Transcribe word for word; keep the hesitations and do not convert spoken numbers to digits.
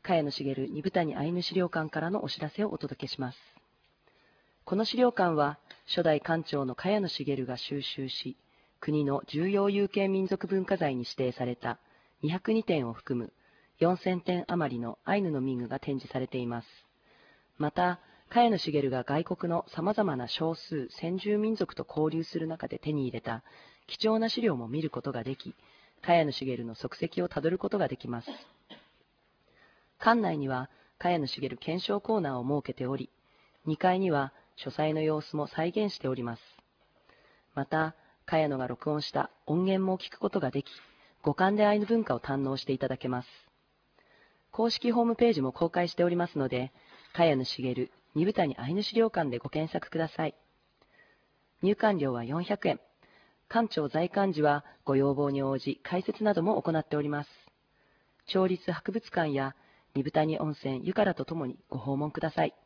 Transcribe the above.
茅野茂二部谷アイヌ資料館からのお知らせをお届けします。この資料館は、初代館長の茅野茂が収集し、国の重要有形民族文化財に指定されたにひゃくにてんを含むよんせんてん余りのアイヌの民具が展示されています。また、茅野茂が外国のさまざまな少数先住民族と交流する中で手に入れた貴重な資料も見ることができ、茅野茂の足跡をたどることができます。館内には茅野茂検証コーナーを設けており、にかいには書斎の様子も再現しております。また、茅野が録音した音源も聞くことができ、五感でアイヌ文化を堪能していただけます。公式ホームページも公開しておりますので、茅野茂二部谷アイヌ資料館でご検索ください。入館料はよんひゃくえん。館長在館時はご要望に応じ解説なども行っております。町立博物館や二部谷温泉ゆからとともにご訪問ください。